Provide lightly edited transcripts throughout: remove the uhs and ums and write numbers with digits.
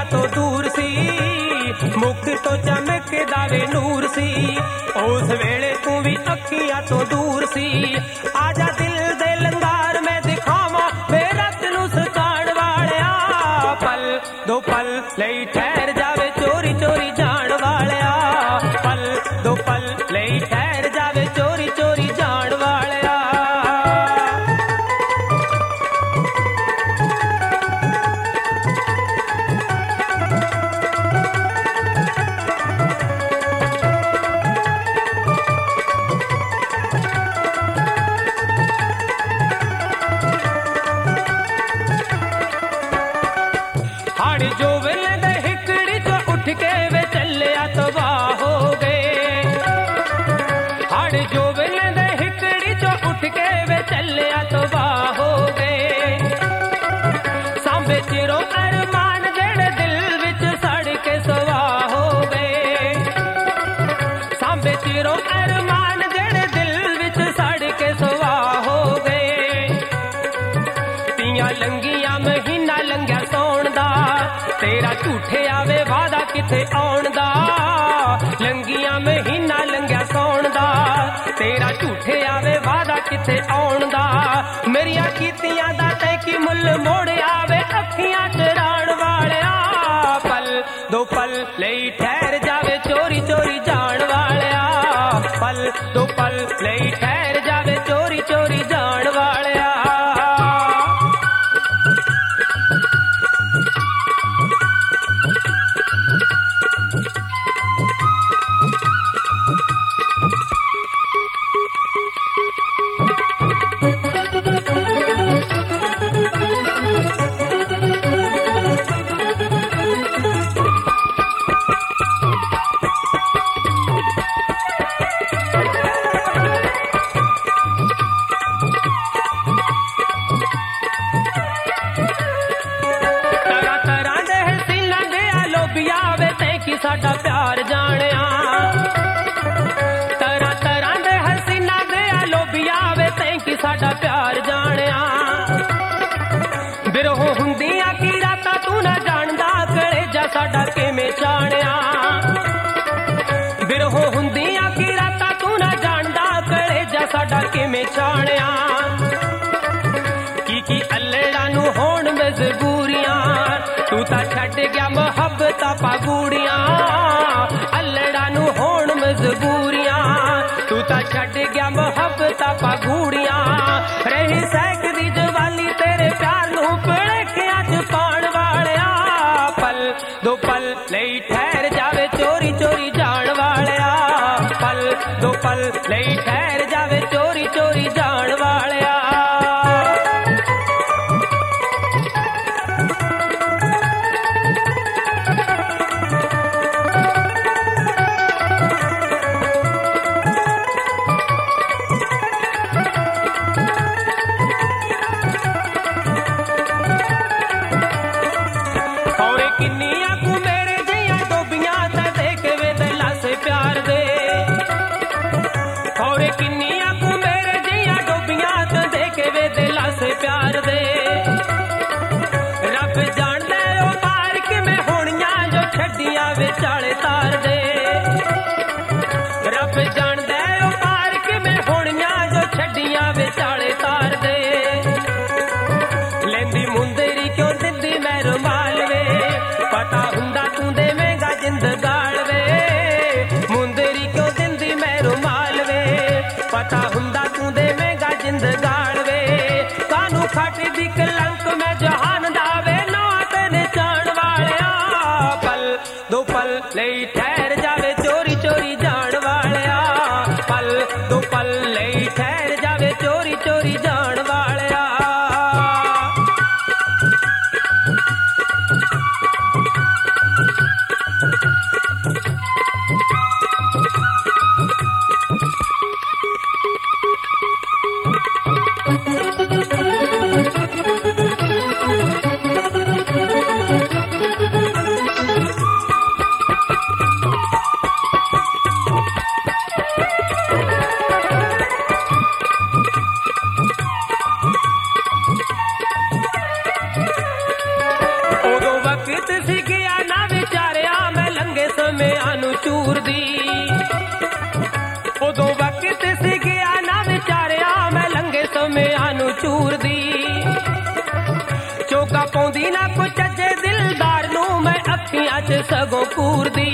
तो दूर सी, मुख तो चमकदा वे नूर सी। उस वेले तू भी अखियां तो दूर सी। आजा दिल दे लंगार में दिखावा वे रत नू सताण वालिया। पल दो पल लई ठहर जावे चोरी चोरी जाण वालिया। पल दो पल लई ठहर जावे चोरी चोरी जाण वालिया। हाड़ी जो वेले दे हिकड़ी जो उठ के वे चलिया तबाह हो गए। हाड़ी जो वेले दे हिकड़ी जो उठ के वे चलिया तबाह हो गए। सांबे चिरों अरमान जेड़े दिल विच सड़ के सवाह हो गए। सांबे चिरों अरमान जेड़े दिल विच सड़ के सवाह हो गए। तियां लंगियां महीना लंघिया सौण दा, तेरा झूठे आवे वादा किथे आउण दा। लंगियां महीना लंघिया सौण दा, तेरा झूठे आवे वादा किथे आउण दा। मेरिया कीतियां दा तै की मुल मोड़ आवे अखियां चराण वालिया। पल दो पल लई ठहर जावे चोरी चोरी जाण वालिया। पल दो पल लई ठहर जावे चोरी चोरी जाण वालिया। साडा प्यार जानिया तरह तरह दे हसीना दे लोबिया वे तैंकी साडा प्यार जानिया। बिरहो हुंदियां की रातां तू ना जानदा कलेजा साडा किवें चाणिया। बिरहो हुंदियां की रातां तू ना जानदा कलेजा साडा किवें चाणिया। की अल्लड़ा नू होण मजबूरियां, तू ता छड्ड गया मोहब्बतां पागूड़ियां। अल्लड़ा नू होण मजबूरियां, तू ता छड्ड गया मोहब्बतां पागूड़ियां। रही सकदी जवाली तेरे प्यार नू भुलेखियां च पाण वालिया। पल दो पल लई ठहर जावे चोरी चोरी जाण वालिया। पल दो पल लई ठहर जावे चोरी चोरी जाण वालिया। किन्नियां कु मेरे जिया डोबियां ते देख वे दिला से प्यार दे। और किन्नियां कु मेरे जिया डोबियां ते देख वे दिला से प्यार दे। रब जानदा ओ पार कि मैं होनियां जो छड्डियां विचाले तार दे। रब जानदा ओ पार कि मैं होनियां जो छड्डियां विचाले तार दे। लेंदी मुंदरी क्यों दिंदी मैं रुमाल वे, पता हुंदा तू देवेगा जिंद गाल वे। मुंदरी क्यों दिंदी मैं रुमाल वे, पता हुंदा तू देवेगा जिंद गाल वे। कानू खट दी कलंक मैं जहान दावे ना तेने जान वालिया। पल दो पल लई ठहर जावे चोरी चोरी जान वालिया। पल दो पल लई ठहर जावे चोरी चोरी जान वालिया। ਪਾਉਂਦੀ ਨਾ ਕੁਛ ਚੱਜੇ ਦਿਲਦਾਰ ਨੂੰ ਮੈਂ ਅੱਖੀਆਂ 'ਚ ਸਗੋਂ ਕੂਰਦੀ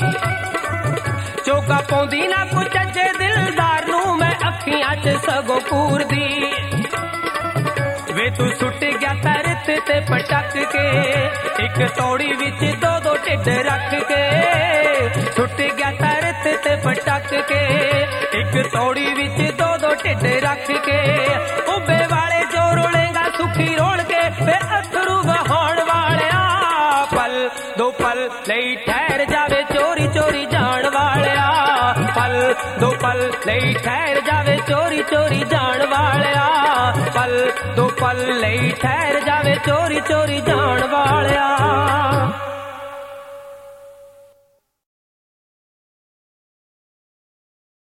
ਚੋਗਾ ਪਾਉਂਦੀ ਨਾ ਕੁਛ ਚੱਜੇ ਦਿਲਦਾਰ ਨੂੰ ਮੈਂ ਅੱਖੀਆਂ 'ਚ ਸਗੋਂ ਕੂਰਦੀ ਵੇ ਤੂੰ ਸੁੱਟ ਗਿਆ ਤਰਤ ਤੇ ਪਟਕ ਕੇ ਇੱਕ ਤੌੜੀ ਵਿੱਚ ਦੋ ਦੋ ਢਿੱਡ ਰੱਖ ਕੇ ਸੁੱਟ ਗਿਆ ਤਰਤ ਤੇ ਪਟਕ ਕੇ ਇੱਕ ਤੌੜੀ ਵਿੱਚ ਦੋ ਦੋ ਢਿੱਡ ਰੱਖ ਕੇ ਉੱਬੇ ਵਾਲੇ ਜੋ ਰੋਲੇਗਾ ਸੁਖੀ ਰੋਲ ਕੇ ਵੇ ਅਥਰੂ ਵਹਾਉਣ ਵਾਲਿਆ ਪਲ ਦੋ ਪਲ ਲਈ ਠਹਿਰ ਜਾਵੇ ਚੋਰੀ ਚੋਰੀ ਜਾਣ ਵਾਲਿਆ ਪਲ ਦੋ ਪਲ ਲਈ ਠਹਿਰ ਜਾਵੇ ਚੋਰੀ ਚੋਰੀ ਜਾਣ ਵਾਲਿਆ ਪਲ ਦੋ ਪਲ ਲਈ ਠਹਿਰ ਜਾਵੇ ਚੋਰੀ ਚੋਰੀ ਜਾਣ ਵਾਲਿਆ